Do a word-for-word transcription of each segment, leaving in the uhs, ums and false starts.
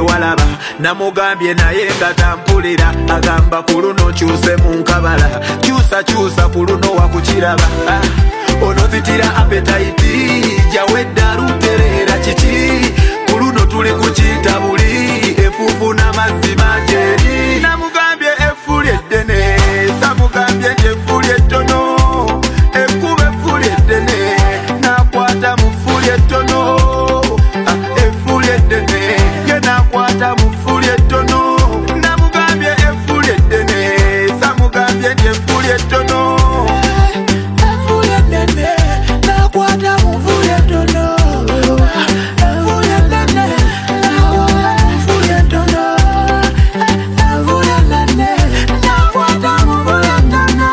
walaba namugambye naye nga tampulira agamba ku luno kyuse mu nkabala kyusa kyusa ku luno wakukiraba onozitira appetite jawedda luterera kiki ku luno tuli kukiyita buli efuufu n'amazzi mangi namugambye effu lyeddene samugambye nti effu lyettono ekkuba effu lyeddene nakwata mu ffu lyettono effu lyeddene ye nakwata mu ffu lyettono namugambye effu lyeddene samugambye nti effu lyettono effu lyeddene nakwata mu ffu lyettono effu lyeddene nakwata mu ffu lyettono effu lyeddene nakwata mu ffu lyettono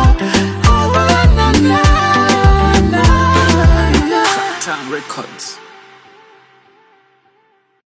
effu lyeddene Time Records.